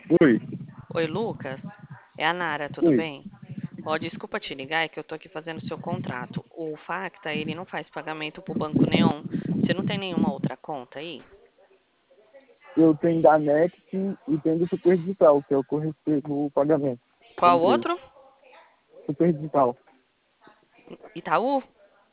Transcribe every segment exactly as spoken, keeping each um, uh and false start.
Oi, Oi, Lucas. É a Nara, tudo oi. bem? Ó, desculpa te ligar, é que eu tô aqui fazendo seu contrato. O Facta, ele não faz pagamento pro Banco Neon. Você não tem nenhuma outra conta aí? Eu tenho da Next e tenho do Super Digital, que é o que eu recebo o pagamento da Qual empresa. outro? Super Digital. Itaú?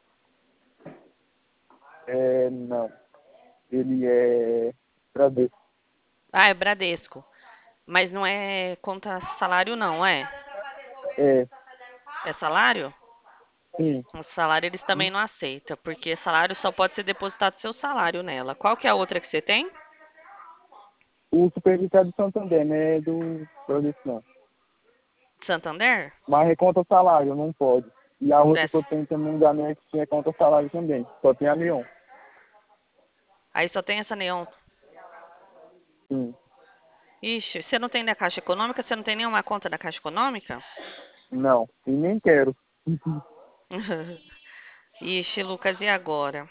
É, não. Ele é Bradesco. Ah, é Bradesco. Mas não é conta salário, não, é? É, É salário? sim. O salário eles também não aceitam, porque salário só pode ser depositado seu salário nela. Qual que é a outra que você tem? O Super Digital é do Santander, né? É do Bradesco, não. Santander? Mas é conta salário, não pode. E a É. outra que eu tenho também da Next é conta salário também. Só tem a Neon. Aí só tem essa Neon. Sim. Ixi, você não tem da Caixa Econômica? Você não tem nenhuma conta da Caixa Econômica? Não. E nem quero. Ixi, Lucas, e agora?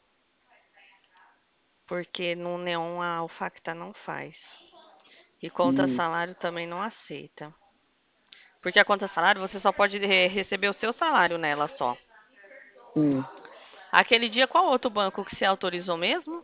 Porque no Neon a Alfacta não faz. E conta E, salário também não aceita. Porque a conta salário você só pode re- receber o seu salário nela só. sim. Aquele dia, qual outro banco que você autorizou mesmo?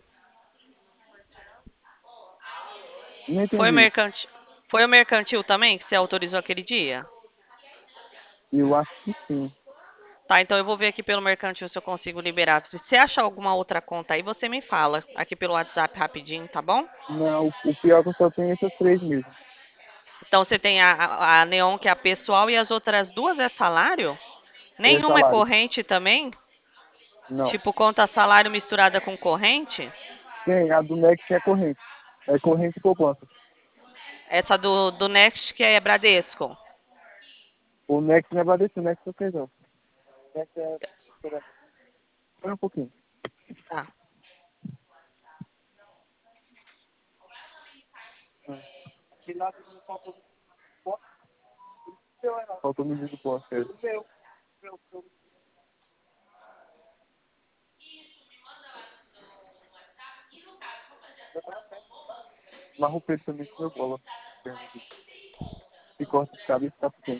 Não Foi o entendi. mercantil, foi o mercantil também que você autorizou aquele dia? Eu acho que sim. Tá, então eu vou ver aqui pelo mercantil se eu consigo liberar. Se você achar alguma outra conta aí, você me fala aqui pelo WhatsApp rapidinho, tá bom? Não, o pior é que eu só tenho essas três mesmo. Então você tem a, a, a Neon, que é a pessoal, e as outras duas é salário? É Nenhuma é salário. corrente também? Não. Tipo, conta salário misturada com corrente? Tem, a do Next é corrente. É corrente e poupança. Essa do, do Next, que é Bradesco. O Next não é Bradesco, o Next é perdão. O Next é... Espera espera um pouquinho. Tá. Faltou o menino do posto. é. Marrom preto também com meu bola. E corta de cabeça tá pequeno.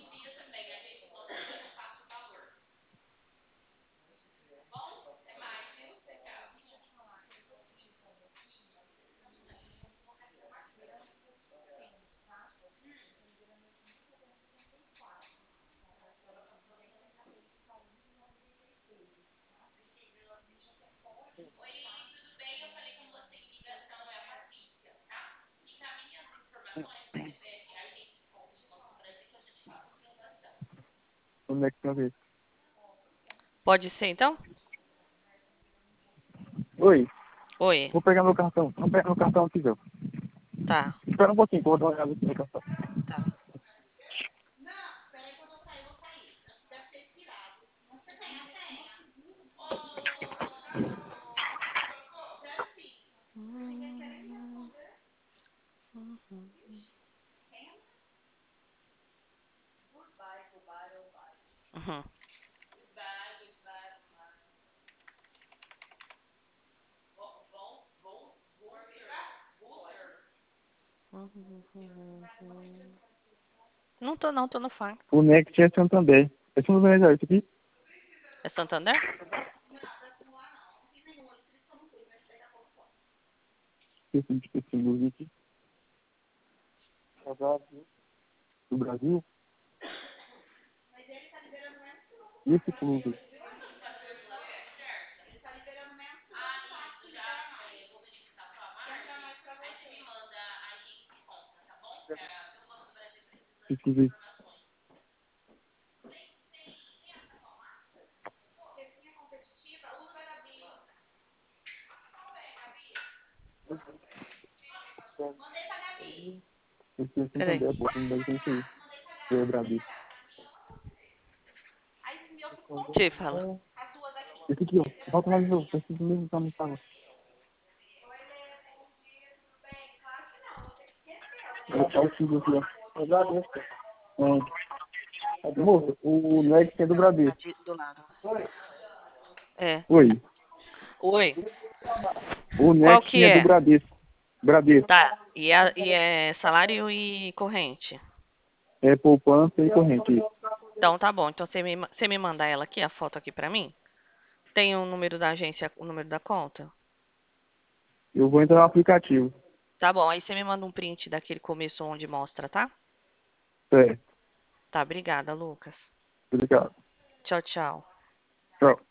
O Next uma vez. Pode ser, então? Oi, Oi. vou pegar meu cartão. Vou pegar meu cartão aqui, Zé. Tá, Espera um pouquinho, que eu vou dar uma olhada aqui no cartão. tá. Uhum. Não tô não, tô no Facta. O Next é Santander. Esse não vai esse aqui? É Santander? Esse de esse luz aqui. Do Brasil? E esse clube? Esse Esse é Peraí. Santander, pô. Não deve ter isso aí. É Bradesco. Te fala. Esse aqui, ó. Volta lá de novo. Esse aqui mesmo tá no salão. É o filho aqui, ó. É Bradesco. É. Moço, o Next é do Bradesco. Aqui do lado. É. Oi. Oi. O Qual Next que é do é? Bradesco. Bradesco. Tá. E é, e é salário e corrente. É poupança e corrente. Isso. Então tá bom. Então você me, ma- você me manda ela aqui, a foto aqui pra mim? Tem o número da agência, o número da conta? Eu vou entrar no aplicativo. Tá bom. Aí você me manda um print daquele começo onde mostra, tá? Certo. Tá, obrigada, Lucas. Obrigado. Tchau, tchau. Tchau.